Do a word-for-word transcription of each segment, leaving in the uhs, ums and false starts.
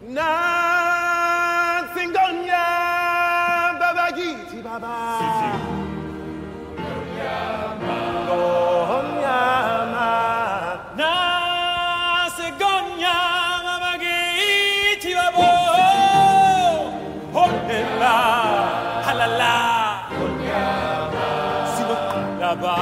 Nansingonya babagiti baba. Gonyama. Nansingonya babagiti baba. Holela, halala. Gonyama. Sinokaba.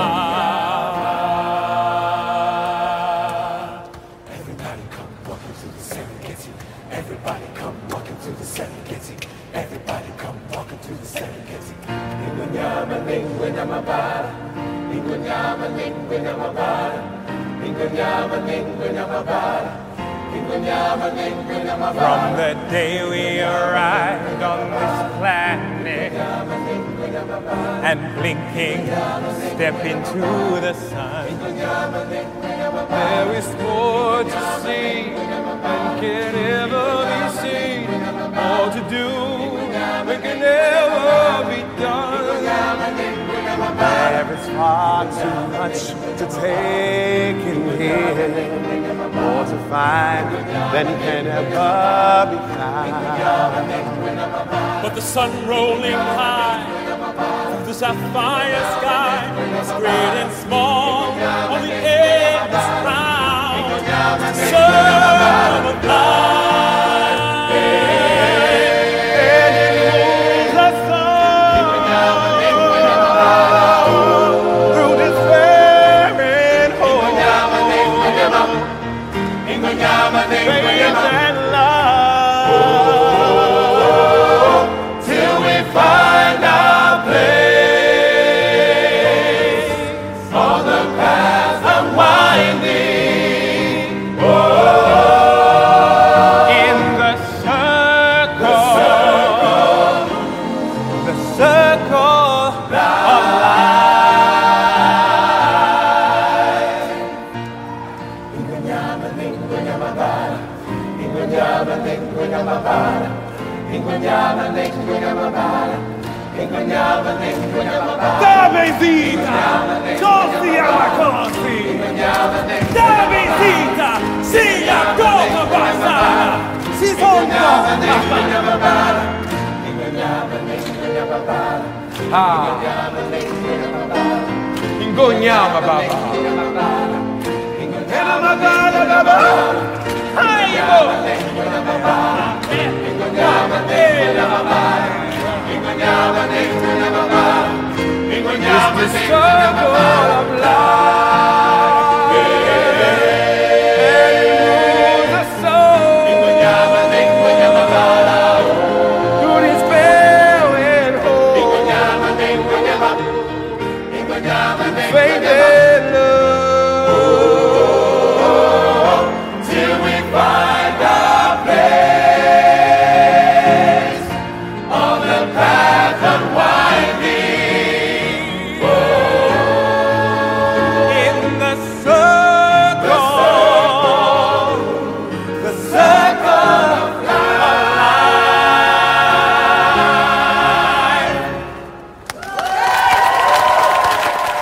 Everybody come walking to the Serengeti. Everybody come walking to the Serengeti. Everybody come walking to the Serengeti. Ingonyama lingwenyamabara. Ingonyama lingwenyamabara. Ingonyama lingwenyamabara. Ingonyama lingwenyamabara. From the day we arrived on this planet and blinking step into the sun, there is more to see than can ever be seen, more to do than can ever be done. There is far too much to take in here, more to find than can ever be found. But the sun rolling high through the sapphire sky, great and small, on the endless round, sun of light, and it moves us on through this barren hole. Faith and love, till we find our place on the path unwinding. Oh, in the circle, the circle of life. Ingonyama lingwenyamabara. Ingonyama lingwenyamabara. Ingonyama lingwenyamabara. Ingonyama lingwenyamabara. Davizita, Cosia la Cosi, Davizita, Sia Cosa Basara, Si Songo, Ah, Ingonyama Baba, Ingonyama Baba, Haibo, Ingonyama Baba. It's the circle of life, and moves us soul through this barren hole. Faith and love.